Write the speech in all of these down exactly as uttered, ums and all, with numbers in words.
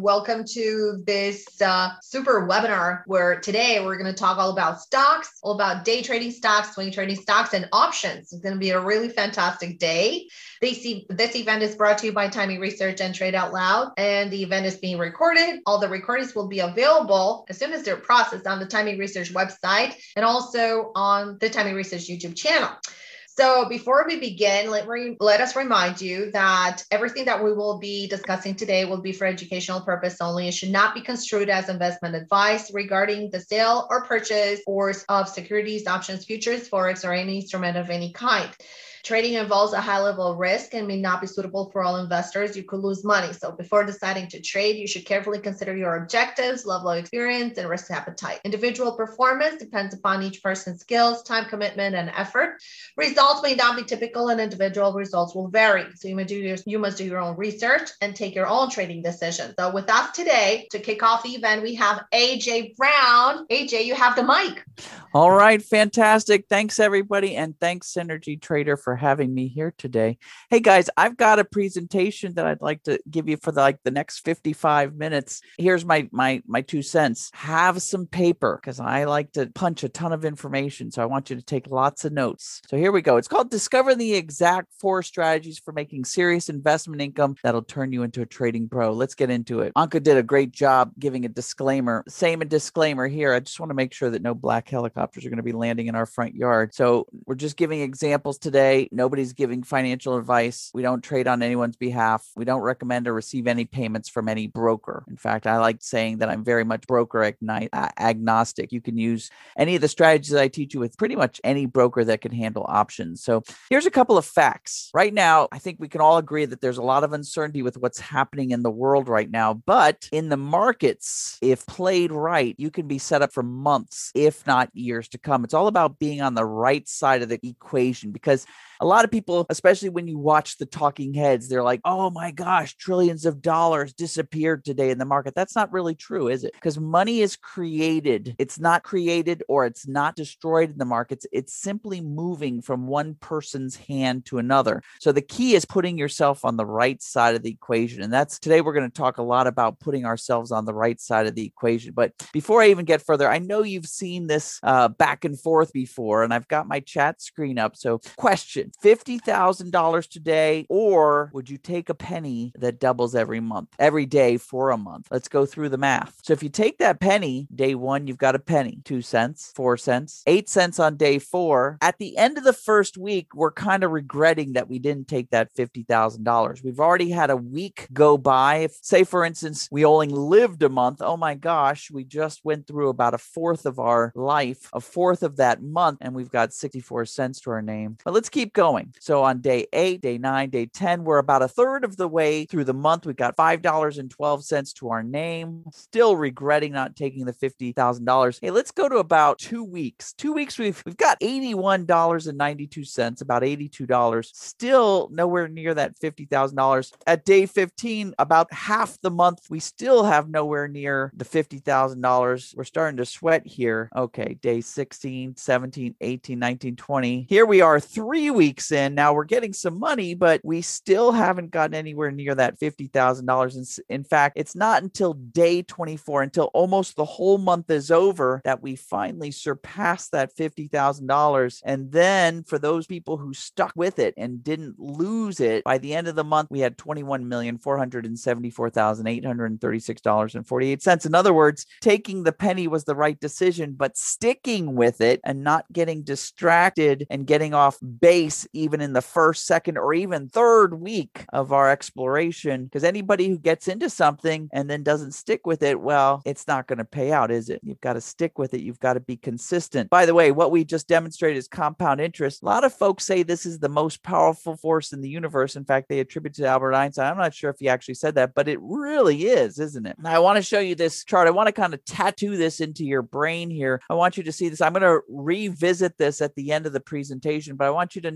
Welcome to this uh, super webinar where today we're going to talk all about stocks, all about day trading stocks, swing trading stocks, and options. It's going to be a really fantastic day. This, this event is brought to you by Timing Research and Trade Out Loud, and the event is being recorded. All the recordings will be available as soon as they're processed on the Timing Research website and also on the Timing Research YouTube channel. So before we begin, let, re- let us remind you that everything that we will be discussing today will be for educational purpose only. It should not be construed as investment advice regarding the sale or purchase or of securities, options, futures, forex, or any instrument of any kind. Trading involves a high level of risk and may not be suitable for all investors. You could lose money. So before deciding to trade, you should carefully consider your objectives, level of experience, and risk appetite. Individual performance depends upon each person's skills, time commitment, and effort. Results may not be typical and individual results will vary. So you must do your, you must do your own research and take your own trading decisions. So with us today to kick off the event, we have A J Brown. A J, you have the mic. All right, fantastic. Thanks, everybody. And thanks, Synergy Trader, for having me here today. Hey, guys, I've got a presentation that I'd like to give you for the, like the next fifty-five minutes. Here's my my my two cents. Have some paper because I like to punch a ton of information. So I want you to take lots of notes. So here we go. It's called Discover the Exact Four Strategies for Making Serious Investment Income That'll Turn You into a Trading Pro. Let's get into it. Anka did a great job giving a disclaimer. Same a disclaimer here. I just want to make sure that no black helicopters are going to be landing in our front yard. So we're just giving examples today. Nobody's giving financial advice. We don't trade on anyone's behalf. We don't recommend or receive any payments from any broker. In fact, I like saying that I'm very much broker ag- agnostic. You can use any of the strategies that I teach you with pretty much any broker that can handle options. So here's a couple of facts. Right now, I think we can all agree that there's a lot of uncertainty with what's happening in the world right now. But in the markets, if played right, you can be set up for months, if not years to come. It's all about being on the right side of the equation because a lot of people, especially when you watch the talking heads, they're like, oh my gosh, trillions of dollars disappeared today in the market. That's not really true, is it? Because money is created. It's not created or it's not destroyed in the markets. It's simply moving from one person's hand to another. So the key is putting yourself on the right side of the equation. And that's today we're going to talk a lot about putting ourselves on the right side of the equation. But before I even get further, I know you've seen this uh, back and forth before, and I've got my chat screen up. So question. fifty thousand dollars today, or would you take a penny that doubles every month, every day for a month? Let's go through the math. So if you take that penny, day one, you've got a penny, two cents, four cents, eight cents on day four. At the end of the first week, we're kind of regretting that we didn't take that fifty thousand dollars. We've already had a week go by. If, say, for instance, we only lived a month, oh my gosh, we just went through about a fourth of our life, a fourth of that month, and we've got sixty-four cents to our name. But let's keep going. So on day eight, day nine, day ten, we're about a third of the way through the month. We got five dollars and twelve cents to our name. Still regretting not taking the fifty thousand dollars. Hey, let's go to about two weeks. Two weeks, we've, we've got eighty-one dollars and ninety-two cents, about eighty-two dollars. Still nowhere near that fifty thousand dollars. At day fifteen, about half the month, we still have nowhere near the fifty thousand dollars. We're starting to sweat here. Okay, day sixteen, seventeen, eighteen, nineteen, twenty. Here we are three weeks in. Now we're getting some money, but we still haven't gotten anywhere near that fifty thousand dollars. In fact, it's not until day twenty-four, until almost the whole month is over, that we finally surpass that fifty thousand dollars. And then for those people who stuck with it and didn't lose it, by the end of the month, we had twenty-one million, four hundred seventy-four thousand, eight hundred thirty-six dollars and forty-eight cents. In other words, taking the penny was the right decision, but sticking with it and not getting distracted and getting off base even in the first, second, or even third week of our exploration. Because anybody who gets into something and then doesn't stick with it, well, it's not going to pay out, is it? You've got to stick with it. You've got to be consistent. By the way, what we just demonstrated is compound interest. A lot of folks say this is the most powerful force in the universe. In fact, they attribute it to Albert Einstein. I'm not sure if he actually said that, but it really is, isn't it? Now, I want to show you this chart. I want to kind of tattoo this into your brain here. I want you to see this. I'm going to revisit this at the end of the presentation, but I want you to know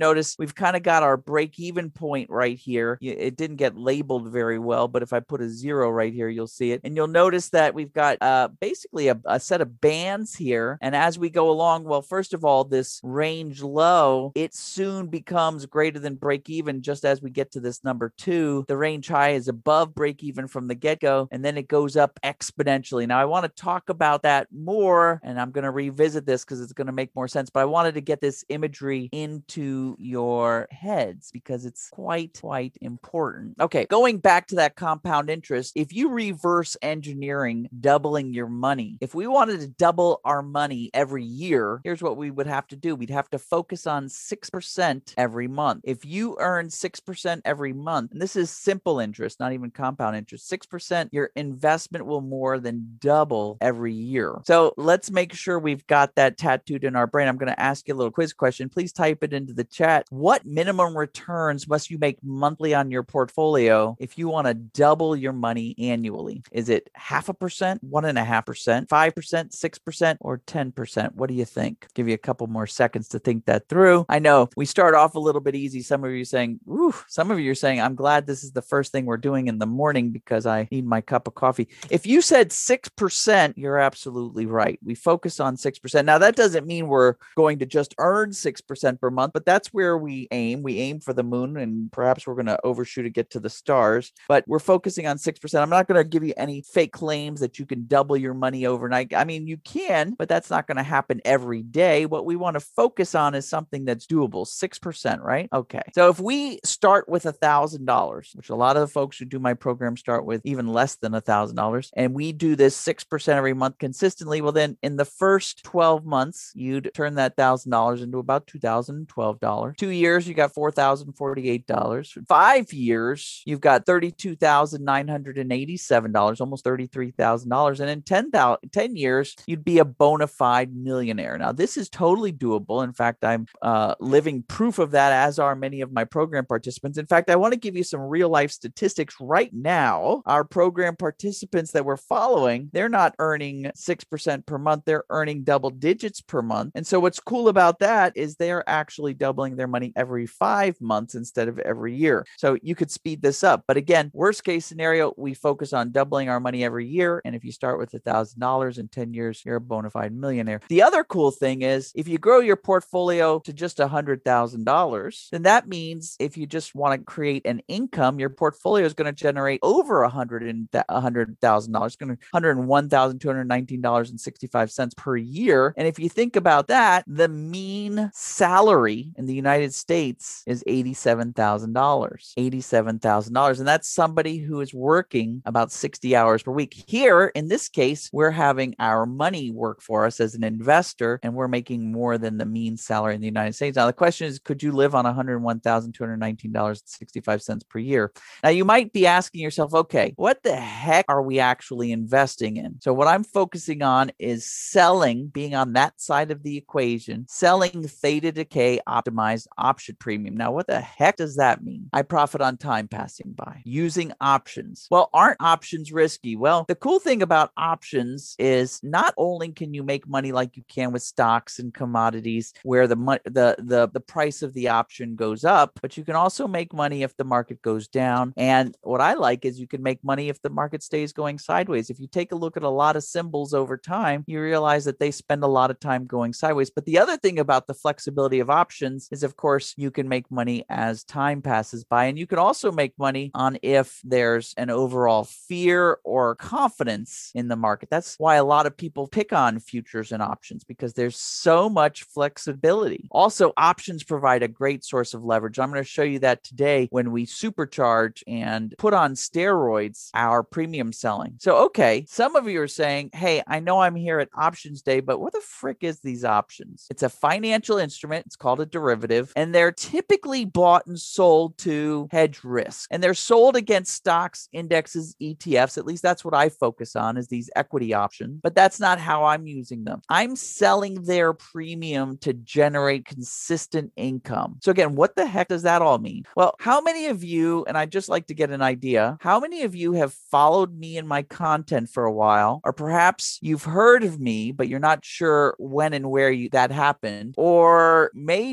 notice we've kind of got our break-even point right here. It didn't get labeled very well, but if I put a zero right here, you'll see it. And you'll notice that we've got uh, basically a, a set of bands here. And as we go along, well, first of all, this range low, it soon becomes greater than break-even just as we get to this number two. The range high is above break-even from the get-go, and then it goes up exponentially. Now, I want to talk about that more, and I'm going to revisit this because it's going to make more sense, but I wanted to get this imagery into your heads because it's quite, quite important. Okay, going back to that compound interest, if you reverse engineering doubling your money, if we wanted to double our money every year, here's what we would have to do. We'd have to focus on six percent every month. If you earn six percent every month, and this is simple interest, not even compound interest, six percent, your investment will more than double every year. So let's make sure we've got that tattooed in our brain. I'm going to ask you a little quiz question. Please type it into the chat. What minimum returns must you make monthly on your portfolio if you want to double your money annually? Is it half a percent, one and a half percent, five percent, six percent, or ten percent? What do you think? Give you a couple more seconds to think that through. I know we start off a little bit easy. Some of you are saying, ooh, some of you are saying, I'm glad this is the first thing we're doing in the morning because I need my cup of coffee. If you said six percent, you're absolutely right. We focus on six percent. Now, that doesn't mean we're going to just earn six percent per month, but that's where we aim. We aim for the moon, and perhaps we're going to overshoot to get to the stars, but we're focusing on six percent. I'm not going to give you any fake claims that you can double your money overnight. I mean, you can, but that's not going to happen every day. What we want to focus on is something that's doable, six percent, right? Okay. So if we start with one thousand dollars, which a lot of the folks who do my program start with even less than one thousand dollars, and we do this six percent every month consistently, well, then in the first twelve months, you'd turn that one thousand dollars into about two thousand twelve dollars. Two years, you got four thousand forty-eight dollars. Five years, you've got thirty-two thousand nine hundred eighty-seven dollars, almost thirty-three thousand dollars. And in ten, ten years, you'd be a bona fide millionaire. Now, this is totally doable. In fact, I'm uh, living proof of that, as are many of my program participants. In fact, I want to give you some real life statistics right now. Our program participants that we're following, they're not earning six percent per month. They're earning double digits per month. And so what's cool about that is they're actually doubling their money every five months instead of every year. So you could speed this up. But again, worst case scenario, we focus on doubling our money every year. And if you start with one thousand dollars in ten years, you're a bona fide millionaire. The other cool thing is if you grow your portfolio to just one hundred thousand dollars, then that means if you just want to create an income, your portfolio is going to generate over one hundred thousand dollars. It's going to one hundred one thousand two hundred nineteen dollars and sixty-five cents per year. And if you think about that, the mean salary in the United States is eighty-seven thousand dollars. eighty-seven thousand dollars. And that's somebody who is working about sixty hours per week. Here, in this case, we're having our money work for us as an investor, and we're making more than the mean salary in the United States. Now, the question is, could you live on one hundred one thousand two hundred nineteen dollars and sixty-five cents per year? Now, you might be asking yourself, okay, what the heck are we actually investing in? So what I'm focusing on is selling, being on that side of the equation, selling theta decay optimized option premium. Now, what the heck does that mean? I profit on time passing by using options. Well, aren't options risky? Well, the cool thing about options is not only can you make money like you can with stocks and commodities where the mo- the the the price of the option goes up, but you can also make money if the market goes down. And what I like is you can make money if the market stays going sideways. If you take a look at a lot of symbols over time, you realize that they spend a lot of time going sideways. But the other thing about the flexibility of options is, of course, you can make money as time passes by. And you can also make money on if there's an overall fear or confidence in the market. That's why a lot of people pick on futures and options, because there's so much flexibility. Also, options provide a great source of leverage. I'm going to show you that today when we supercharge and put on steroids our premium selling. So, okay, some of you are saying, hey, I know I'm here at Options Day, but what the frick is these options? It's a financial instrument. It's called a derivative, and they're typically bought and sold to hedge risk. And they're sold against stocks, indexes, E T Fs. At least that's what I focus on, is these equity options. But that's not how I'm using them. I'm selling their premium to generate consistent income. So again, what the heck does that all mean? Well, how many of you, and I'd just like to get an idea, how many of you have followed me and my content for a while, or perhaps you've heard of me, but you're not sure when and where you, that happened, or maybe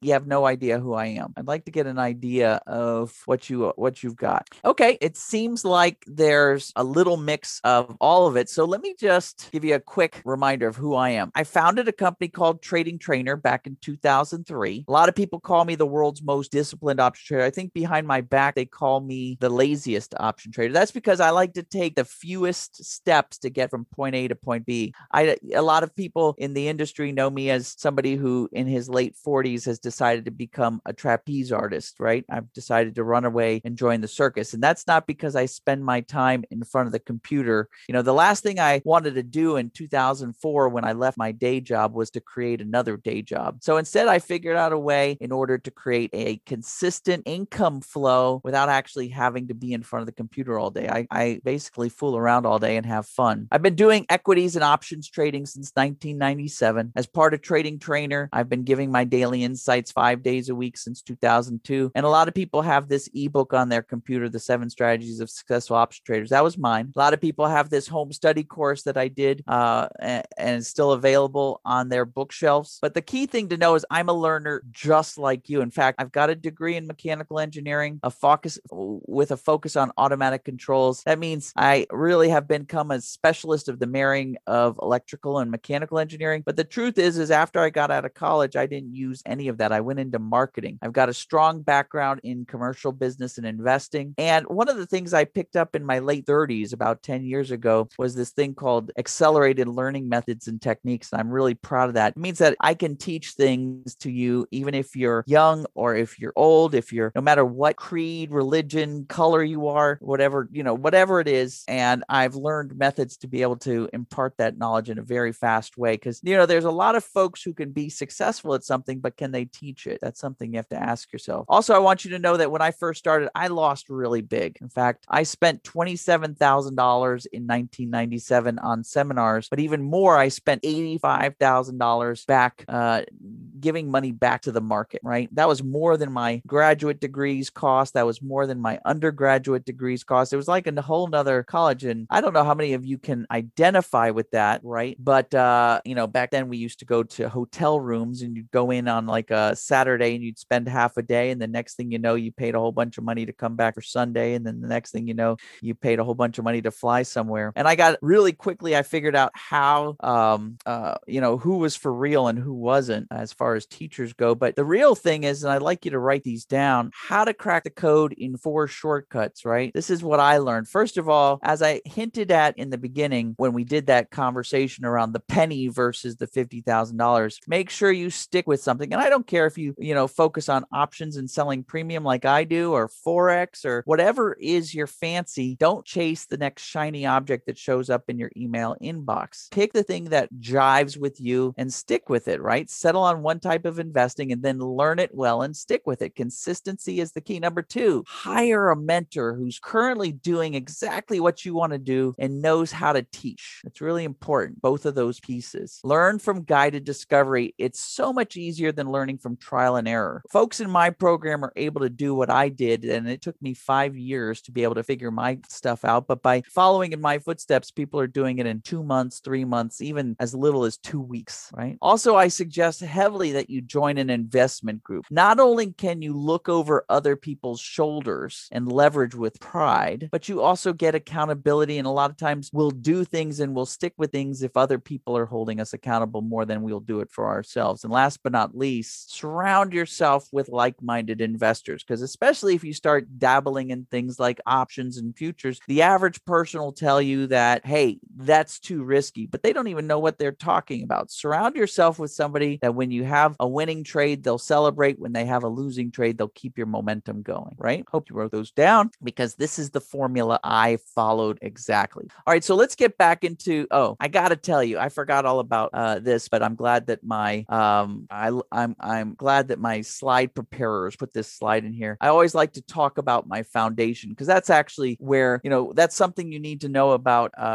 you have no idea who I am. I'd like to get an idea of what you what you've got. Okay, it seems like there's a little mix of all of it. So let me just give you a quick reminder of who I am. I founded a company called Trading Trainer back in two thousand three. A lot of people call me the world's most disciplined option trader. I think behind my back, they call me the laziest option trader. That's because I like to take the fewest steps to get from point A to point B. I, a lot of people in the industry know me as somebody who in his late forties has decided to become a trapeze artist, right? I've decided to run away and join the circus. And that's not because I spend my time in front of the computer. You know, the last thing I wanted to do in two thousand four when I left my day job was to create another day job. So instead, I figured out a way in order to create a consistent income flow without actually having to be in front of the computer all day. I, I basically fool around all day and have fun. I've been doing equities and options trading since nineteen ninety-seven. As part of Trading Trainer, I've been giving my daily insights five days a week since two thousand two. And a lot of people have this ebook on their computer, The Seven Strategies of Successful Option Traders. That was mine. A lot of people have this home study course that I did uh, and, and it's still available on their bookshelves. But the key thing to know is I'm a learner just like you. In fact, I've got a degree in mechanical engineering, a focus with a focus on automatic controls. That means I really have become a specialist of the marrying of electrical and mechanical engineering. But the truth is, is after I got out of college, I didn't use any of that. I went into marketing. I've got a strong background in commercial business and investing. And one of the things I picked up in my late thirties, about ten years ago, was this thing called accelerated learning methods and techniques. And I'm really proud of that. It means that I can teach things to you, even if you're young or if you're old, if you're no matter what creed, religion, color you are, whatever, you know, whatever it is. And I've learned methods to be able to impart that knowledge in a very fast way. Because, you know, there's a lot of folks who can be successful at something, but can they teach it? That's something you have to ask yourself. Also, I want you to know that when I first started, I lost really big. In fact, I spent twenty-seven thousand dollars in nineteen ninety-seven on seminars, but even more, I spent eighty-five thousand dollars back, uh, giving money back to the market, right? That was more than my graduate degrees cost. That was more than my undergraduate degrees cost. It was like a whole nother college. And I don't know how many of you can identify with that, right? But, uh, you know, back then we used to go to hotel rooms and you'd go in on like a Saturday and you'd spend half a day. And the next thing you know, you paid a whole bunch of money to come back for Sunday. And then the next thing you know, you paid a whole bunch of money to fly somewhere. And I got really quickly, I figured out how, um, uh, you know, who was for real and who wasn't as far as teachers go. But the real thing is, and I'd like you to write these down, how to crack the code in four shortcuts, right? This is what I learned. First of all, as I hinted at in the beginning, when we did that conversation around the penny versus the fifty thousand dollars, make sure you stick with something. And I don't care if you, you know, focus on options and selling premium like I do, or Forex, or whatever is your fancy. Don't chase the next shiny object that shows up in your email inbox. Pick the thing that jives with you and stick with it, right? Settle on one type of investing and then learn it well and stick with it. Consistency is the key. Number two, hire a mentor who's currently doing exactly what you want to do and knows how to teach. It's really important, both of those pieces. Learn from guided discovery. It's so much easier than learning from trial and error. Folks in my program are able to do what I did, and it took me five years to be able to figure my stuff out. But by following in my footsteps, people are doing it in two months, three months, even as little as two weeks, right? Also, I suggest heavily that you join an investment group. Not only can you look over other people's shoulders and leverage with pride, but you also get accountability. And a lot of times we'll do things and we'll stick with things if other people are holding us accountable more than we'll do it for ourselves. And last but not least, surround yourself with like-minded investors, because especially if you start dabbling in things like options and futures, the average person will tell you that, hey, that's too risky, but they don't even know what they're talking about. Surround yourself with somebody that when you have a winning trade, they'll celebrate. When they have a losing trade, they'll keep your momentum going, right? Hope you wrote those down, because this is the formula I followed exactly. All right, so let's get back into, oh, I got to tell you, I forgot all about uh, this, but I'm glad that my, um, I, I'm, I'm glad that my slide preparers put this slide in here. I always like to talk about my foundation, because that's actually where, you know, that's something you need to know about, uh, you know,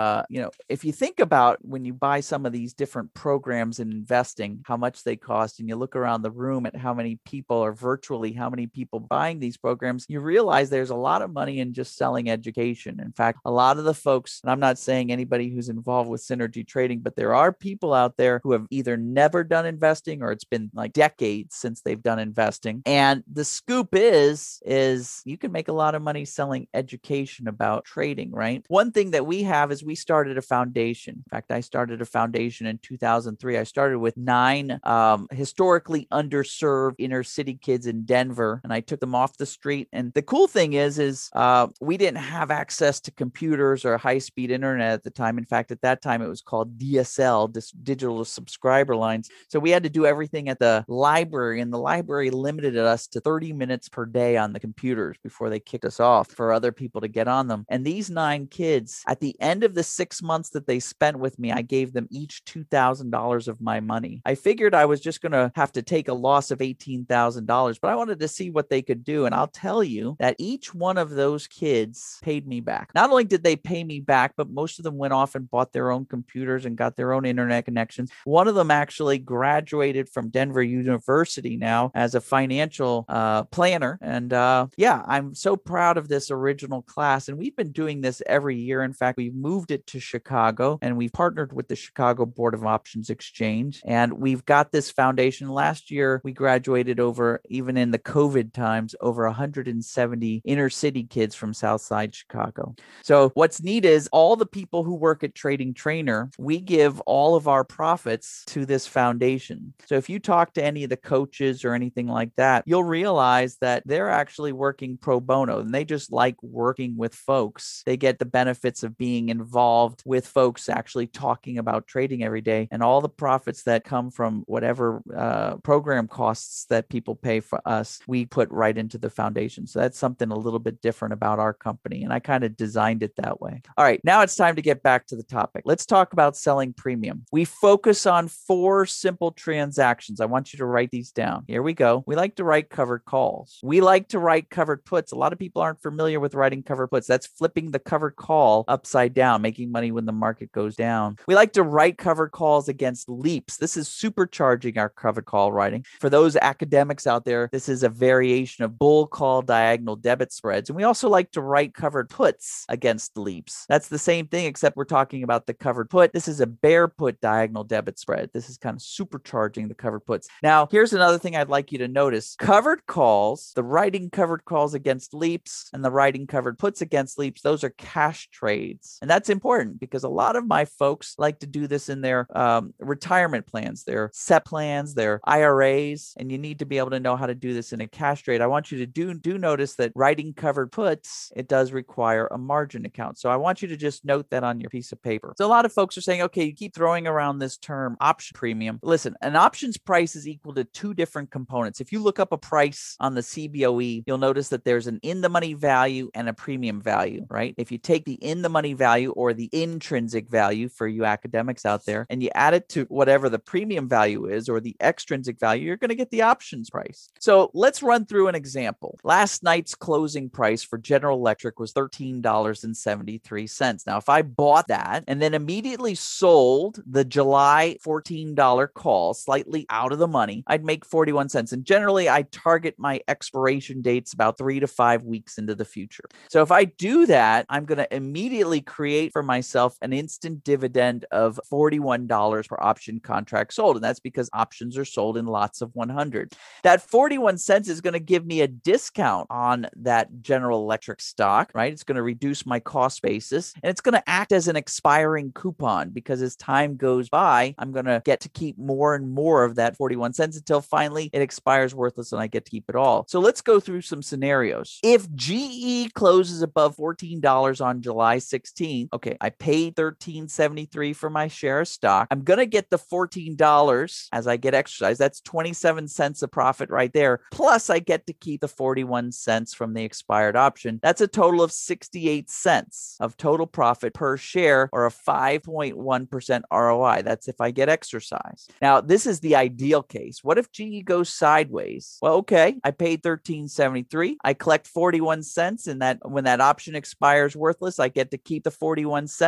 know, if you think about when you buy some of these different programs in investing, how much they cost, and you look around the room at how many people or virtually how many people buying these programs, you realize there's a lot of money in just selling education. In fact, a lot of the folks, and I'm not saying anybody who's involved with Synergy Trading, but there are people out there who have either never done investing or it's been like decades since they've done investing. And the scoop is, is you can make a lot of money selling education about trading, right? One thing that we have is we started a foundation. In fact, I started a foundation in two thousand three. I started with nine um, historically underserved inner city kids in Denver, and I took them off the street. And the cool thing is, is uh, we didn't have access to computers or high-speed internet at the time. In fact, at that time, it was called D S L, this digital subscriber lines. So we had to do everything at the library, and the library limited us to thirty minutes per day on the computers before they kicked us off for other people to get on them. And these nine kids, at the end of the six months that they spent with me, I gave them each two thousand dollars of my money. I figured I was just going to have to take a loss of eighteen thousand dollars, but I wanted to see what they could do. And I'll tell you that each one of those kids paid me back. Not only did they pay me back, but most of them went off and bought their own computers and got their own internet connections. One of them actually graduated from Denver University now as a financial uh, planner. And uh, yeah, I'm so proud of this original class. And we've been doing this every year. In fact, we've moved it to Chicago, and we've partnered with the Chicago Board of Options Exchange. And we've got this foundation. Last year, we graduated over, even in the COVID times, over one hundred seventy inner city kids from Southside Chicago. So what's neat is all the people who work at Trading Trainer, we give all of our profits to this foundation. So if you talk to any of the coaches or anything like that, you'll realize that they're actually working pro bono, and they just like working with folks. They get the benefits of being involved with folks actually talking about trading every day, and all the profits that come from whatever uh, program costs that people pay for us, we put right into the foundation. So that's something a little bit different about our company, and I kind of designed it that way. All right, now it's time to get back to the topic. Let's talk about selling premium. We focus on four simple transactions. I want you to write these down. Here we go. We like to write covered calls. We like to write covered puts. A lot of people aren't familiar with writing covered puts. That's flipping the covered call upside down, making money when the market goes down. We like to write covered calls against leaps. This is supercharging our covered call writing. For those academics out there, this is a variation of bull call diagonal debit spreads. And we also like to write covered puts against leaps. That's the same thing, except we're talking about the covered put. This is a bear put diagonal debit spread. This is kind of supercharging the covered puts. Now, here's another thing I'd like you to notice. Covered calls, the writing covered calls against leaps and the writing covered puts against leaps, those are cash trades. And that's important because a lot of my folks like to do this in their um, retirement plans, their S E P plans, their I R As, and you need to be able to know how to do this in a cash trade. I want you to do, do notice that writing covered puts, it does require a margin account. So I want you to just note that on your piece of paper. So a lot of folks are saying, okay, you keep throwing around this term option premium. Listen, an options price is equal to two different components. If you look up a price on the C B O E, you'll notice that there's an in the money value and a premium value, right? If you take the in the money value or the intrinsic value for you academics out there, and you add it to whatever the premium value is or the extrinsic value, you're going to get the options price. So let's run through an example. Last night's closing price for General Electric was thirteen dollars and seventy-three cents. Now, if I bought that and then immediately sold the July fourteen dollars call slightly out of the money, I'd make forty-one cents. And generally, I target my expiration dates about three to five weeks into the future. So if I do that, I'm going to immediately create for myself an instant dividend of forty-one dollars per option contract sold. And that's because options are sold in lots of one hundred. That forty-one cents is going to give me a discount on that General Electric stock, right? It's going to reduce my cost basis, and it's going to act as an expiring coupon because as time goes by, I'm going to get to keep more and more of that forty-one cents until finally it expires worthless and I get to keep it all. So let's go through some scenarios. If G E closes above fourteen dollars on July sixteenth, okay, I paid thirteen seventy-three for my share of stock. I'm going to get the fourteen dollars as I get exercise. That's twenty-seven cents of profit right there. Plus I get to keep the forty-one cents from the expired option. That's a total of sixty-eight cents of total profit per share, or a five point one percent R O I. That's if I get exercise. Now, this is the ideal case. What if G E goes sideways? Well, okay, I paid thirteen seventy-three. I collect forty-one cents, and that when that option expires worthless, I get to keep the forty-one cents.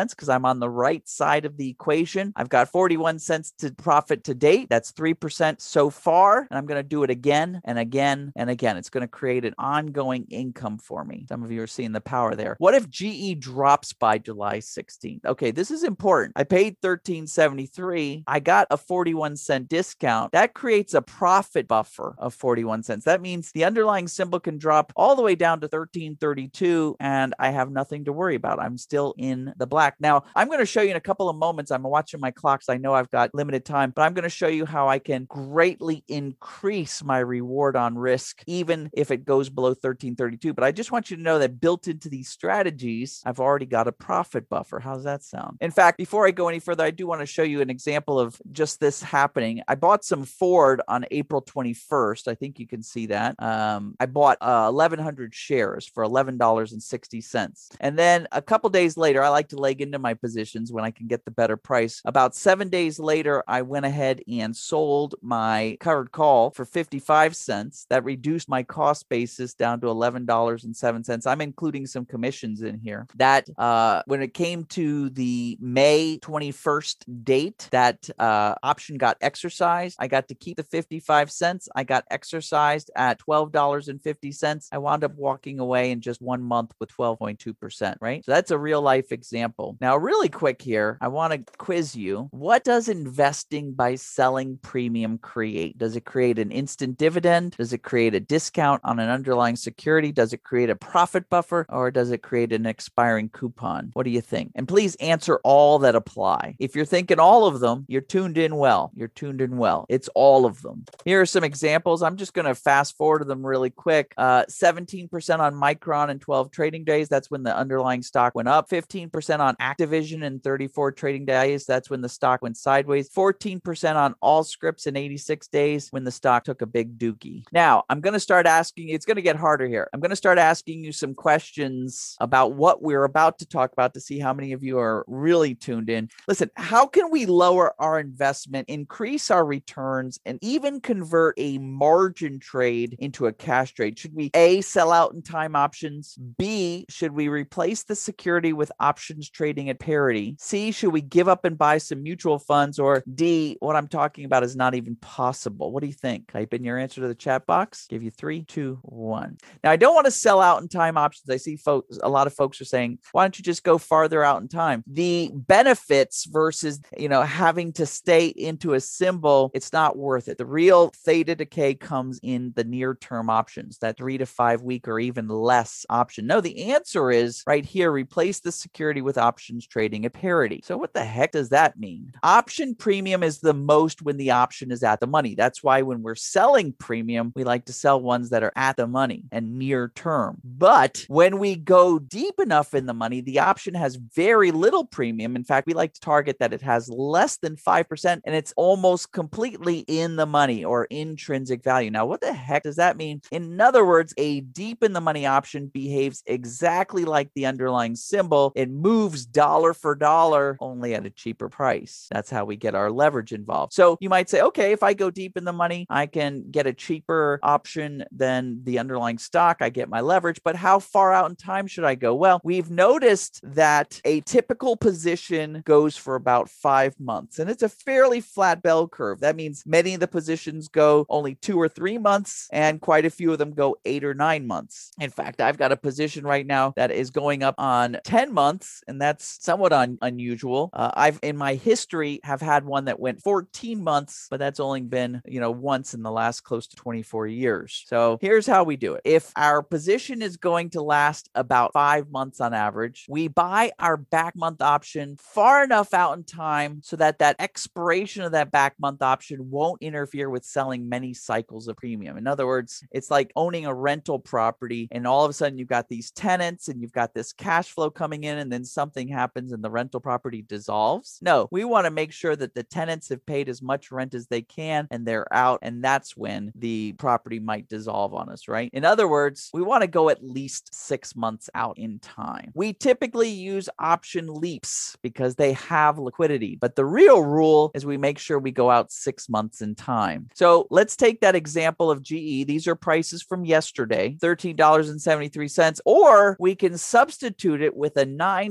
cents because I'm on the right side of the equation. I've got forty-one cents to profit to date. That's three percent so far. And I'm going to do it again and again and again. It's going to create an ongoing income for me. Some of you are seeing the power there. What if G E drops by July sixteenth? Okay, this is important. I paid thirteen seventy-three. I got a forty-one cent discount. That creates a profit buffer of forty-one cents. That means the underlying symbol can drop all the way down to thirteen thirty-two and I have nothing to worry about. I'm still in the black. Now, I'm going to show you in a couple of moments. I'm watching my clocks. I know I've got limited time, but I'm going to show you how I can greatly increase my reward on risk, even if it goes below thirteen thirty-two. But I just want you to know that built into these strategies, I've already got a profit buffer. How's that sound? In fact, before I go any further, I do want to show you an example of just this happening. I bought some Ford on April twenty-first. I think you can see that. Um, I bought uh, eleven hundred shares for eleven dollars and sixty cents. And then a couple days later, I like to leg into my positions when I can get the better price. About seven days later, I went ahead and sold my covered call for fifty-five cents. That reduced my cost basis down to eleven dollars and seven cents. I'm including some commissions in here. That uh, when it came to the May twenty-first date, that uh, option got exercised. I got to keep the fifty-five cents. I got exercised at twelve dollars and fifty cents. I wound up walking away in just one month with twelve point two percent, right? So that's a real life example. Now, really quick here, I want to quiz you. What does investing by selling premium create? Does it create an instant dividend? Does it create a discount on an underlying security? Does it create a profit buffer? Or does it create an expiring coupon? What do you think? And please answer all that apply. If you're thinking all of them, you're tuned in well. You're tuned in well. It's all of them. Here are some examples. I'm just going to fast forward to them really quick. Uh, seventeen percent on Micron in twelve trading days. That's when the underlying stock went up. fifteen percent on Activision in thirty-four trading days. That's when the stock went sideways. fourteen percent on Allscripts in eighty-six days when the stock took a big dookie. Now, I'm going to start asking, it's going to get harder here. I'm going to start asking you some questions about what we're about to talk about to see how many of you are really tuned in. Listen, how can we lower our investment, increase our returns, and even convert a margin trade into a cash trade? Should we A, sell out in time options? B, should we replace the security with options trading at parity? C, should we give up and buy some mutual funds? Or D, what I'm talking about is not even possible. What do you think? Type in your answer to the chat box. Give you three, two, one. Now, I don't want to sell out in time options. I see folks, a lot of folks are saying, why don't you just go farther out in time? The benefits versus, you know, having to stay into a symbol, it's not worth it. The real theta decay comes in the near term options, that three to five week or even less option. No, the answer is right here, replace the security with options trading at parity. So what the heck does that mean? Option premium is the most when the option is at the money. That's why when we're selling premium, we like to sell ones that are at the money and near term. But when we go deep enough in the money, the option has very little premium. In fact, we like to target that it has less than five percent and it's almost completely in the money or intrinsic value. Now, what the heck does that mean? In other words, a deep in the money option behaves exactly like the underlying symbol. It moves dollar for dollar, only at a cheaper price. That's how we get our leverage involved. So you might say, okay, if I go deep in the money, I can get a cheaper option than the underlying stock. I get my leverage, but how far out in time should I go? Well, we've noticed that a typical position goes for about five months, and it's a fairly flat bell curve. That means many of the positions go only two or three months, and quite a few of them go eight or nine months. In fact, I've got a position right now that is going up on ten months, and that's somewhat un- unusual. Uh, I've, in my history, have had one that went fourteen months, but that's only been, you know, once in the last close to twenty-four years. So here's how we do it. If our position is going to last about five months on average, we buy our back month option far enough out in time so that that expiration of that back month option won't interfere with selling many cycles of premium. In other words, it's like owning a rental property and all of a sudden you've got these tenants and you've got this cash flow coming in and then something happens and the rental property dissolves. No, we want to make sure that the tenants have paid as much rent as they can and they're out, and that's when the property might dissolve on us, right? In other words, we want to go at least six months out in time. We typically use option leaps because they have liquidity, but the real rule is we make sure we go out six months in time. So let's take that example of G E. These are prices from yesterday, thirteen dollars and seventy-three cents, or we can substitute it with a nine dollars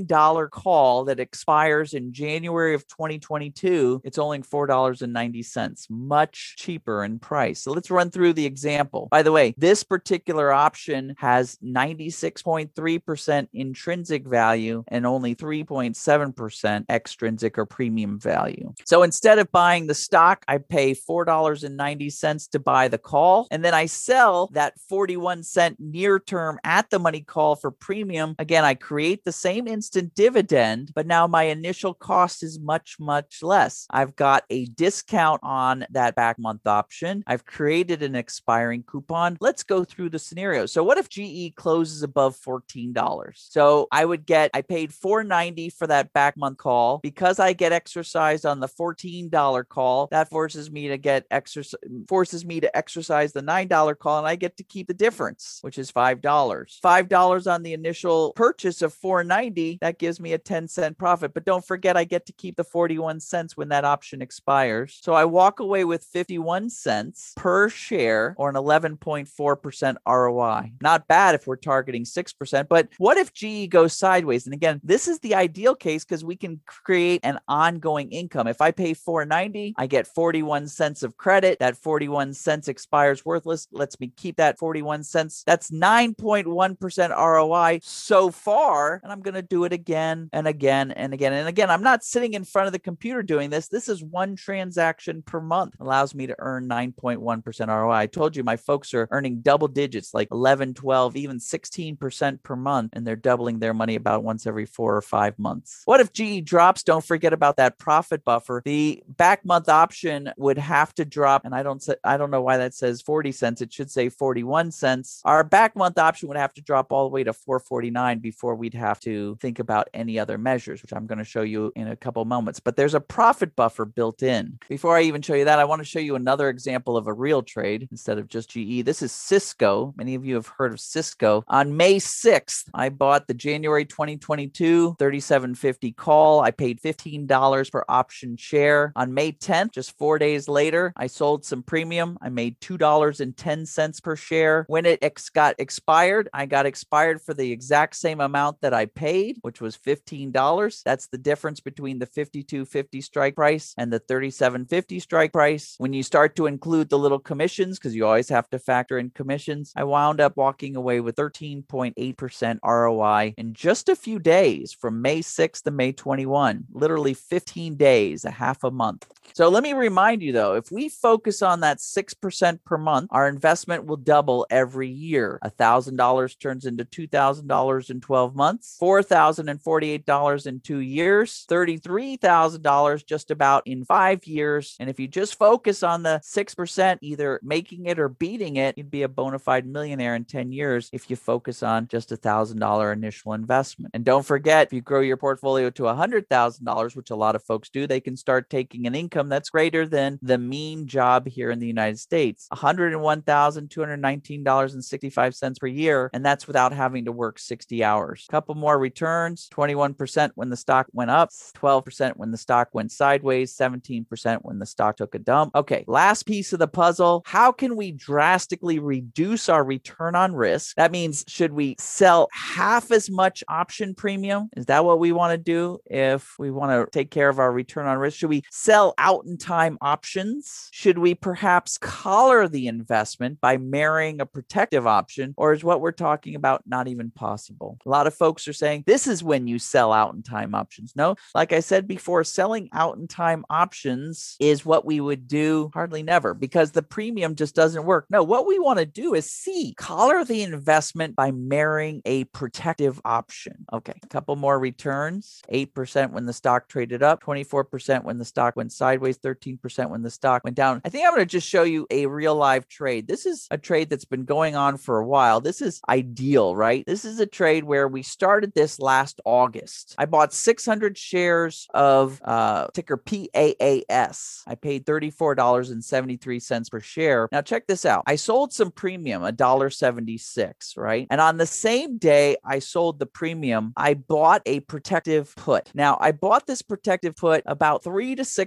call that expires in January of twenty twenty-two, it's only four dollars and ninety cents, much cheaper in price. So let's run through the example. By the way, this particular option has ninety-six point three percent intrinsic value and only three point seven percent extrinsic or premium value. So instead of buying the stock, I pay four dollars and ninety cents to buy the call, and then I sell that forty-one cent near term at the money call for premium. Again, I create the same instant dividend, but now my initial cost is much, much less. I've got a discount on that back month option. I've created an expiring coupon. Let's go through the scenario. So what if G E closes above fourteen dollars? So I would get, I paid four dollars and ninety cents for that back month call. Because I get exercised on the fourteen dollars call, that forces me to get exercise, forces me to exercise the nine dollars call, and I get to keep the difference, which is five dollars. five dollars on the initial purchase of four dollars and ninety cents, that gives me a ten cent profit. But don't forget, I get to keep the forty-one cents when that option expires. So I walk away with fifty-one cents per share, or an eleven point four percent R O I. Not bad if we're targeting six percent, but what if G E goes sideways? And again, this is the ideal case because we can create an ongoing income. If I pay four dollars and ninety cents, I get forty-one cents of credit. That forty-one cents expires worthless, lets me keep that forty-one cents. That's nine point one percent R O I so far. And I'm going to do it again and again and again. And again, I'm not sitting in front of the computer doing this. This is one transaction per month. Allows me to earn nine point one percent R O I. I told you my folks are earning double digits, like eleven, twelve, even sixteen percent per month. And they're doubling their money about once every four or five months. What if G E drops? Don't forget about that profit buffer. The back month option would have to drop. And I don't say, I don't know why that says forty cents. It should say forty-one cents. Our back month option would have to drop all the way to four forty-nine before we'd have to think about any other measures, which I'm going to show you in a couple moments. But there's a profit buffer built in. Before I even show you that, I want to show you another example of a real trade instead of just G E. This is Cisco. Many of you have heard of Cisco. On May sixth, I bought the January twenty twenty-two thirty-seven fifty call. I paid fifteen dollars per option share. On May tenth, just four days later, I sold some premium. I made two dollars and ten cents per share. When it ex- got expired, I got expired for the exact same amount that I paid, which was fifteen dollars. That's the difference between the fifty-two fifty strike price and the thirty-seven fifty strike price. When you start to include the little commissions, because you always have to factor in commissions, I wound up walking away with thirteen point eight percent R O I in just a few days from May sixth to May twenty-first. Literally fifteen days, a half a month. So let me remind you though, if we focus on that six percent per month, our investment will double every year. one thousand dollars turns into two thousand dollars in twelve months, four thousand forty-eight dollars in two years, thirty-three thousand dollars just about in five years. And if you just focus on the six percent, either making it or beating it, you'd be a bona fide millionaire in ten years if you focus on just a one thousand dollars initial investment. And don't forget, if you grow your portfolio to one hundred thousand dollars, which a lot of folks do, they can start taking an income that's greater than the mean job here in the United States, one hundred one thousand two hundred nineteen dollars and sixty-five cents per year. And that's without having to work sixty hours. A couple more returns, twenty-one percent when the stock went up, twelve percent when the stock went sideways, seventeen percent when the stock took a dump. Okay, last piece of the puzzle. How can we drastically reduce our return on risk? That means, should we sell half as much option premium? Is that what we want to do if we want to take care of our return on risk? Should we sell out in time options? Should we perhaps collar the investment by marrying a protective option? Or is what we're talking about not even possible? A lot of folks are saying this is when you sell out in time options. No, like I said before, selling out in time options is what we would do hardly never, because the premium just doesn't work. No, what we want to do is see, collar the investment by marrying a protective option. Okay, a couple more returns. eight percent when the stock traded up, twenty-four percent when the stock went sideways, thirteen percent when the stock went down. I think I'm going to just show you a real live trade. This is a trade that's been going on for a while. This is ideal, right? This is a trade where we started this last August. I bought six hundred shares of uh, ticker P A A S. I paid thirty-four dollars and seventy-three cents per share. Now check this out. I sold some premium, one dollar and seventy-six cents, right? And on the same day I sold the premium, I bought a protective put. Now I bought this protective put about three to six months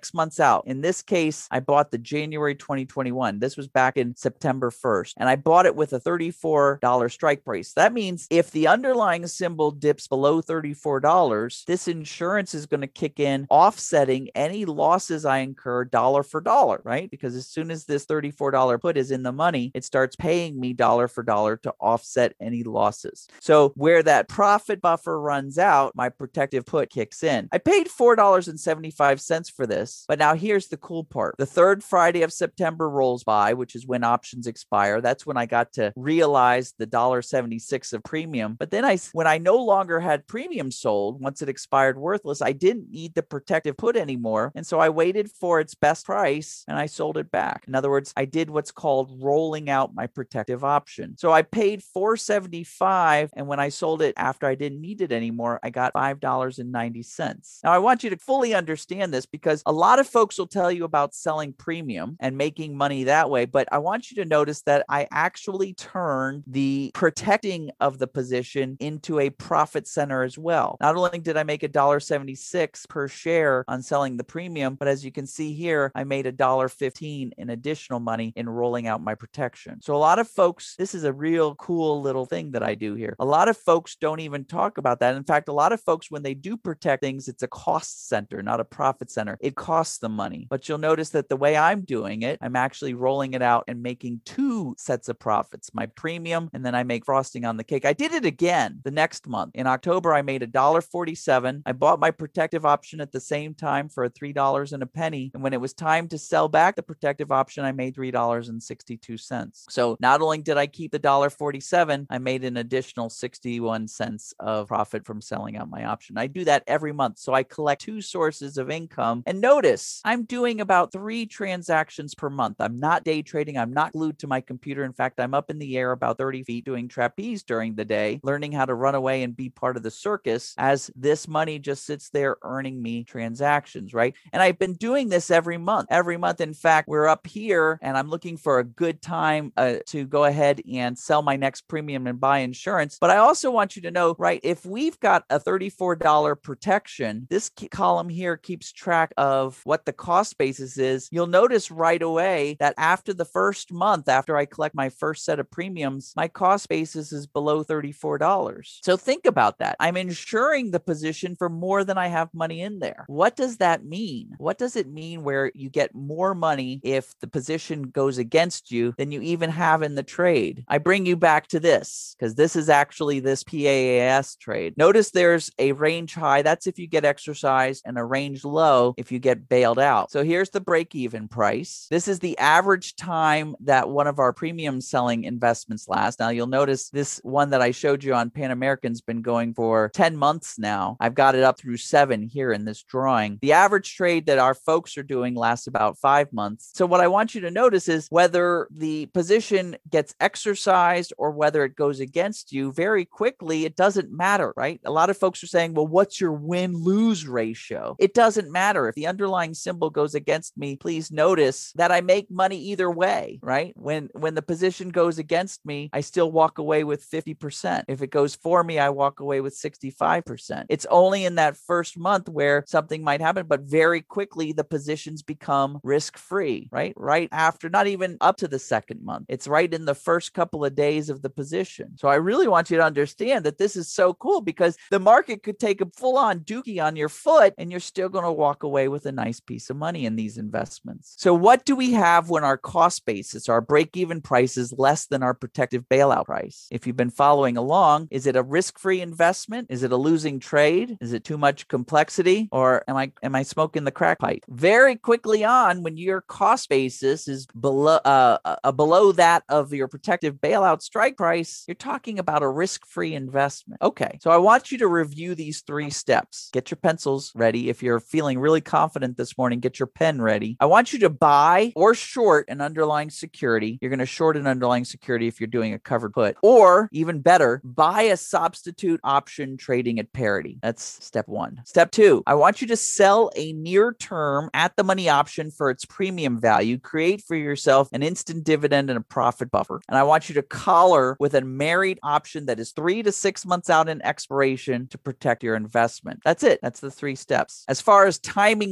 out. In this case, I bought the January twenty twenty-one. This was back in September first, and I bought it with a thirty-four dollars strike price. That means if the underlying symbol dips below thirty-four dollars, this insurance is going to kick in, offsetting any losses I incur dollar for dollar, right? Because as soon as this thirty-four dollars put is in the money, it starts paying me dollar for dollar to offset any losses. So where that profit buffer runs out, my protective put kicks in. I paid four dollars and seventy-five cents for this, but now here's the cool part. The third Friday of September rolls by, which is when options expire. That's when I got to realize the one dollar and seventy-six cents of premium. But then I, when I no longer had premium sold, once it expired worthless, I didn't need the protective put anymore. And so I waited for its best price and I sold it back. In other words, I did what's called rolling out my protective option. So I paid four dollars and seventy-five cents, and when I sold it after I didn't need it anymore, I got five dollars and ninety cents. Now I want you to fully understand this, because a lot of folks will tell you about selling premium and making money that way, but I want you to notice that I actually turned the protecting of the position into a profit center as well. Not only did I make one dollar and seventy-six cents per share on selling the premium, but as you can see here, I made one dollar and fifteen cents in additional money in rolling out my protection. So a lot of folks, this is a real cool little thing that I do here. A lot of folks don't even talk about that. In fact, a lot of folks, when they do protect things, it's a cost center, not a profit center. It costs them money. But you'll notice that the way I'm doing it, I'm actually rolling it out and making two sets of profits, my premium, and then I make frosting on the cake. I did it again the next month. In October, I made one dollar and forty-seven cents. I bought my protective option at the same time for three dollars and a penny. And when it was time to sell back the protective option, I made three dollars and sixty-two cents. So not only did I keep the one dollar and forty-seven cents, I made an additional sixty-one cents of profit from selling out my option. I do that every month. So I collect two sources of income. And notice I'm doing about three transactions per month. I'm not day trading. I'm not glued to my computer. In fact, I'm up in the air about thirty feet doing trapeze during the day, learning how to run away and be part of the circus, as this money just sits there earning me transactions, right? And I've been doing this every month. Every month, in fact, we're up here and I'm looking for a good time uh, to go ahead and sell my next premium and buy insurance. But I also want you to know, right, if we've got a thirty-four dollars protection, this column here keeps track of what the cost basis is. You'll notice right away that after the first month, after I collect my first set of premiums, my cost basis is below thirty-four dollars. So think about that. I'm insuring the position for more than I have money in there. What does that mean? What does it mean where you get more money if the position goes against you than you even have in the trade? I bring you back to this, because this is actually this P A A S trade. Notice there's a range high. That's if you get exercised, and a range low if you get bailed out. So here's the break-even price. This is the average time that one of our premium selling investments lasts. Now you'll notice this one that I showed you on Pan American's been going for ten months now. I've got it up through seven here in this drawing. The average trade that our folks are doing lasts about five months. So what I want you to notice is whether the position gets exercised or whether it goes against you very quickly, it doesn't matter, right? A lot of folks are saying, well, what's your win-lose ratio? It doesn't matter. If the underlying symbol goes against me, please notice that I make money either way, right? When, when the position goes against me, I still walk away with fifty percent. If it goes for me, I walk away with sixty-five percent. It's only in that first month where something might happen, but very quickly the positions become risk-free, right? Right after, not even up to the second month. It's right in the first couple of days of the position. So I really want you to understand that this is so cool, because the market could take a full-on dookie on your foot and you're still going to walk away with a nice piece of money in these investments. So what do we have when our cost basis, our break-even price, is less than our protective bailout price? If you've been following along, is it a risk-free investment? Is it a losing trade? Is it too much complexity? Or am I am I smoking the crack pipe? Very quickly on, when your cost basis is below uh, uh, below that of your protective bailout strike price, you're talking about a risk-free investment. Okay, so I want you to review these three steps. Get your pencils ready. If you're feeling really confident this morning, get your pen ready. I want you to buy or short an underlying security. You're going to short an underlying security if you're doing a covered put, or even better, buy a substitute option trading at parity. That's step one. Step two, I want you to sell a near-term at-the-money option for its premium value. Create for yourself an instant dividend and a profit buffer. And I want you to collar with a married option that is three to six months out in expiration to protect your investment. That's it. That's the three steps. As far as timing comes,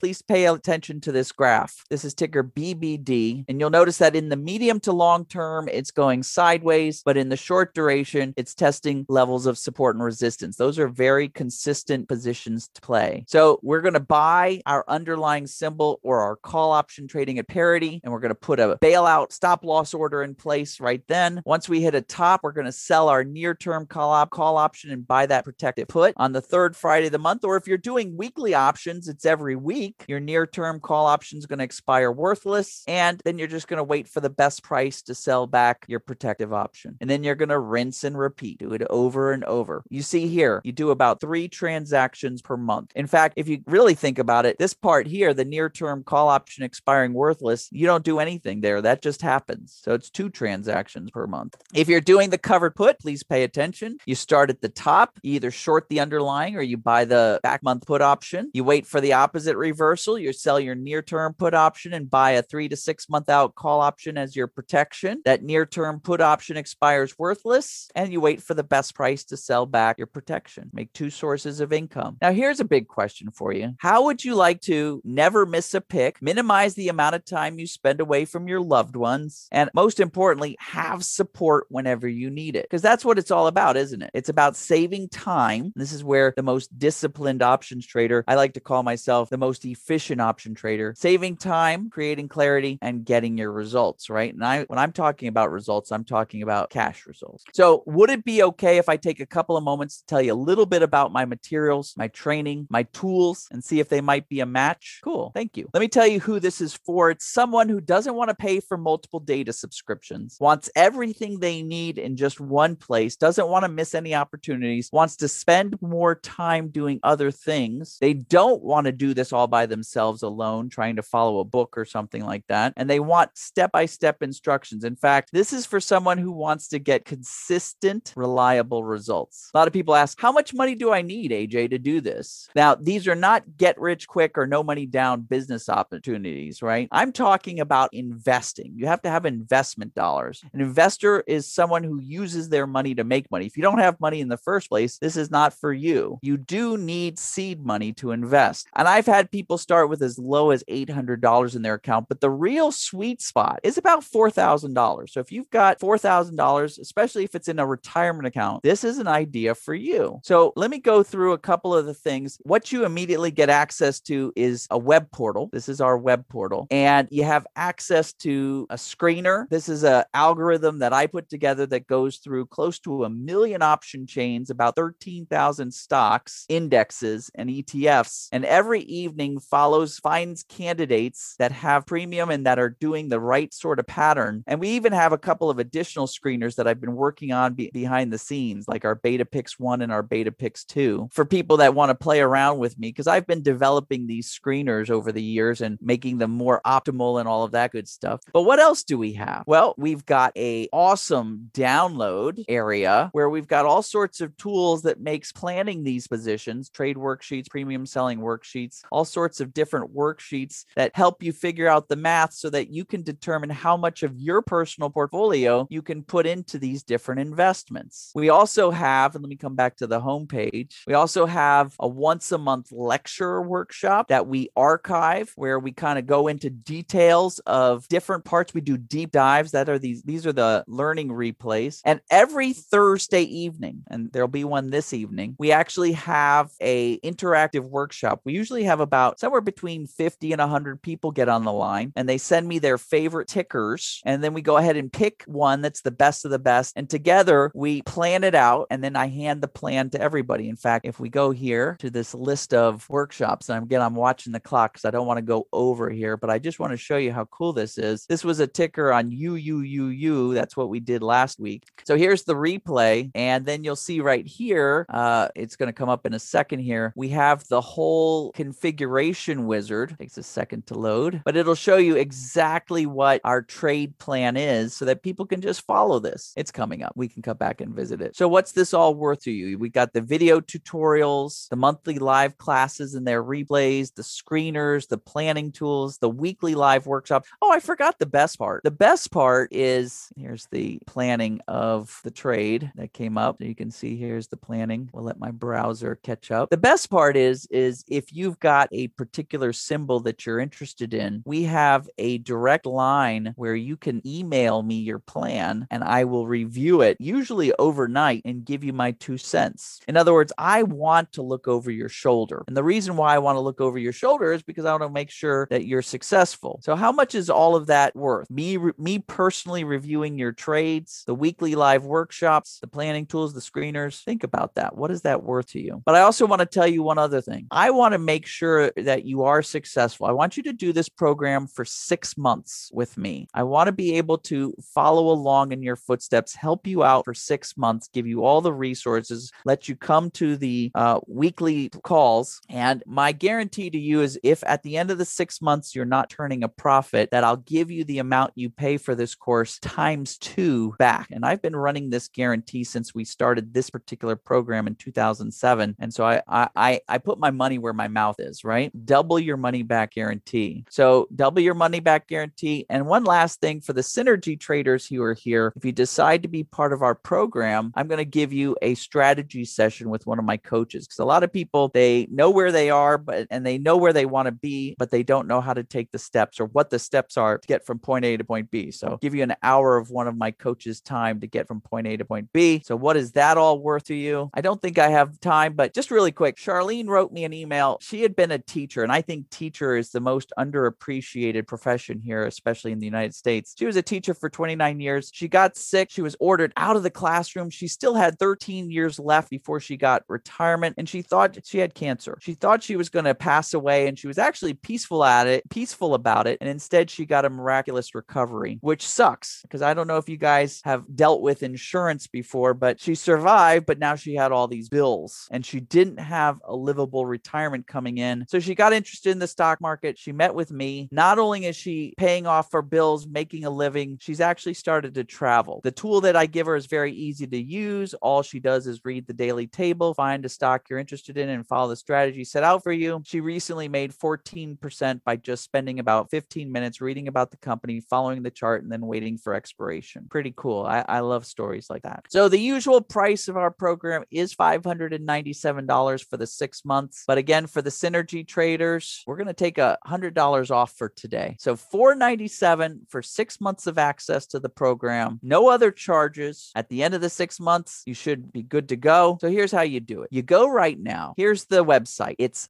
please pay attention to this graph. This is ticker B B D. And you'll notice that in the medium to long term, it's going sideways, but in the short duration, it's testing levels of support and resistance. Those are very consistent positions to play. So we're going to buy our underlying symbol or our call option trading at parity, and we're going to put a bailout stop loss order in place right then. Once we hit a top, we're going to sell our near-term call, op- call option and buy that protected put on the third Friday of the month. Or if you're doing weekly options, it's every week. Your near-term call option is going to expire worthless, and then you're just going to wait for the best price to sell back your protective option. And then you're going to rinse and repeat. Do it over and over. You see here, you do about three transactions per month. In fact, if you really think about it, this part here, the near-term call option expiring worthless, you don't do anything there. That just happens. So it's two transactions per month. If you're doing the covered put, please pay attention. You start at the top, you either short the underlying or you buy the back month put option. You wait for the opposite reversal. You sell your near-term put option and buy a three to six month out call option as your protection. That near-term put option expires worthless, and you wait for the best price to sell back your protection. Make two sources of income. Now, here's a big question for you. How would you like to never miss a pick, minimize the amount of time you spend away from your loved ones, and most importantly, have support whenever you need it? Because that's what it's all about, isn't it? It's about saving time. This is where the most disciplined options trader, I like to call myself the most efficient option trader, saving time, creating clarity, and getting your results, right? And I, when I'm talking about results, I'm talking about cash results. So would it be okay if I take a couple of moments to tell you a little bit about my materials, my training, my tools, and see if they might be a match? Cool. Thank you. Let me tell you who this is for. It's someone who doesn't want to pay for multiple data subscriptions, wants everything they need in just one place, doesn't want to miss any opportunities, wants to spend more time doing other things. They don't want to do this all by themselves alone, trying to follow a book or something like that. And they want step-by-step instructions. In fact, this is for someone who wants to get consistent, reliable results. A lot of people ask, how much money do I need, A J, to do this? Now, these are not get rich quick or no money down business opportunities, right? I'm talking about investing. You have to have investment dollars. An investor is someone who uses their money to make money. If you don't have money in the first place, this is not for you. You do need seed money to invest. And I've had people start with as low as eight hundred dollars in their account, but the real sweet spot is about four thousand dollars. So if you've got four thousand dollars, especially if it's in a retirement account, this is an idea for you. So let me go through a couple of the things. What you immediately get access to is a web portal. This is our web portal. And you have access to a screener. This is an algorithm that I put together that goes through close to a million option chains, about thirteen thousand stocks, indexes, and E T Fs. And every evening follows, finds candidates that have premium and that are doing the right sort of pattern. And we even have a couple of additional screeners that I've been working on be- behind the scenes, like our Beta Picks one and our Beta Picks two, for people that want to play around with me, because I've been developing these screeners over the years and making them more optimal and all of that good stuff. But what else do we have? Well, we've got a awesome download area where we've got all sorts of tools that makes planning these positions, trade worksheets, premium selling worksheets, all sorts of different worksheets that help you figure out the math so that you can determine how much of your personal portfolio you can put into these different investments. We also have, and let me come back to the homepage, we also have a once a month lecture workshop that we archive where we kind of go into details of different parts. We do deep dives. That are these, these are the learning replays. And every Thursday evening, and there'll be one this evening, we actually have a interactive workshop. We usually have about somewhere between fifty and one hundred people get on the line, and they send me their favorite tickers. And then we go ahead and pick one that's the best of the best. And together we plan it out, and then I hand the plan to everybody. In fact, if we go here to this list of workshops, and again, I'm watching the clock because I don't want to go over here, but I just want to show you how cool this is. This was a ticker on U U U U. That's what we did last week. So here's the replay. And then you'll see right here, uh, it's going to come up in a second here. We have the whole configuration wizard. Takes a second to load, but it'll show you exactly what our trade plan is so that people can just follow this. It's coming up. We can come back and visit it. So what's this all worth to you? We got the video tutorials, the monthly live classes and their replays, the screeners, the planning tools, the weekly live workshop. Oh, I forgot the best part. The best part is, here's the planning of the trade that came up. So you can see here's the planning. We'll let my browser catch up. The best part is, is if you've got a particular symbol that you're interested in, we have a direct line where you can email me your plan and I will review it, usually overnight, and give you my two cents. In other words, I want to look over your shoulder. And the reason why I want to look over your shoulder is because I want to make sure that you're successful. So how much is all of that worth? Me, me personally reviewing your trades, the weekly live workshops, the planning tools, the screeners. Think about that. What is that worth to you? But I also want to tell you one other thing. I want to make sure that you are successful. I want you to do this program for six months with me. I want to be able to follow along in your footsteps, help you out for six months, give you all the resources, let you come to the uh, weekly calls. And my guarantee to you is if at the end of the six months you're not turning a profit, that I'll give you the amount you pay for this course times two back. And I've been running this guarantee since we started this particular program in two thousand seven. And so I, I, I put my money where my mouth is, right? Double your money back guarantee. So double your money back guarantee. And one last thing for the Synergy traders who are here, if you decide to be part of our program, I'm going to give you a strategy session with one of my coaches. Because a lot of people, they know where they are, but and they know where they want to be, but they don't know how to take the steps or what the steps are to get from point A to point B. So I'll give you an hour of one of my coaches' time to get from point A to point B. So what is that all worth to you? I don't think I have time, but just really quick, Charlene wrote me an email. She had been a teacher, and I think teacher is the most underappreciated profession here, especially in the United States. She was a teacher for twenty-nine years. She got sick. She was ordered out of the classroom. She still had thirteen years left before she got retirement, and she thought she had cancer. She thought she was going to pass away, and she was actually peaceful at it, peaceful about it, and instead she got a miraculous recovery, which sucks because I don't know if you guys have dealt with insurance before, but she survived, but now she had all these bills, and she didn't have a livable retirement coming in. So she got interested in the stock market. She met with me. Not only is she paying off her bills, making a living, she's actually started to travel. The tool that I give her is very easy to use. All she does is read the daily table, find a stock you're interested in, and follow the strategy set out for you. She recently made fourteen percent by just spending about fifteen minutes reading about the company, following the chart, and then waiting for expiration. Pretty cool. I, I love stories like that. So the usual price of our program is five hundred ninety-seven dollars for the six months. But again, for the Synergy traders, we're going to take a one hundred dollars off for today. So four hundred ninety-seven dollars for six months of access to the program. No other charges. At the end of the six months, you should be good to go. So here's how you do it. You go right now. Here's the website. It's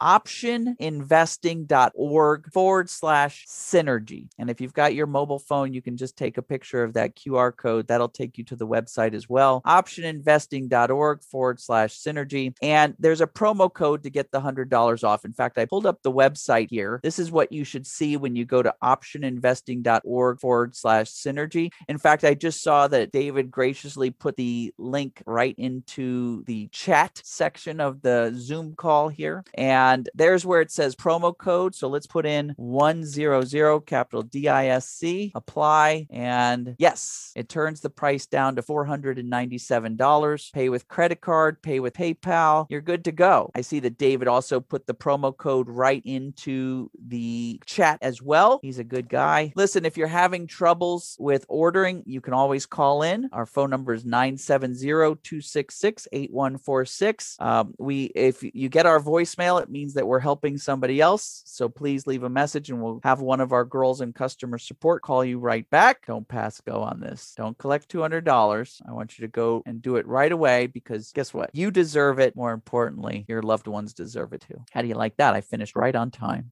optioninvesting.org forward slash synergy. And if you've got your mobile phone, you can just take a picture of that Q R code. That'll take you to the website as well. optioninvesting.org forward slash synergy. And there's a promo code to get the one hundred dollars off. In fact, I pulled up the website here. This is what you should see when you go to optioninvesting.org forward slash synergy. In fact, I just saw that David graciously put the link right into the chat section of the Zoom call here. And there's where it says promo code. So let's put in one hundred, capital D I S C, apply. And yes, it turns the price down to four hundred ninety-seven dollars. Pay with credit card, pay with PayPal. You're good to go. I see that David also put the promo code right into the chat as well. He's a good guy. Listen, if you're having troubles with ordering, you can always call in. Our phone number is nine seven zero, two six six, eight one four six. Um, we, if you get our voicemail, it means that we're helping somebody else. So please leave a message and we'll have one of our girls in customer support call you right back. Don't pass go on this. Don't collect two hundred dollars. I want you to go and do it right away because guess what? You deserve it. More importantly, your loved ones deserve it too. How do you like that? I finished right on time.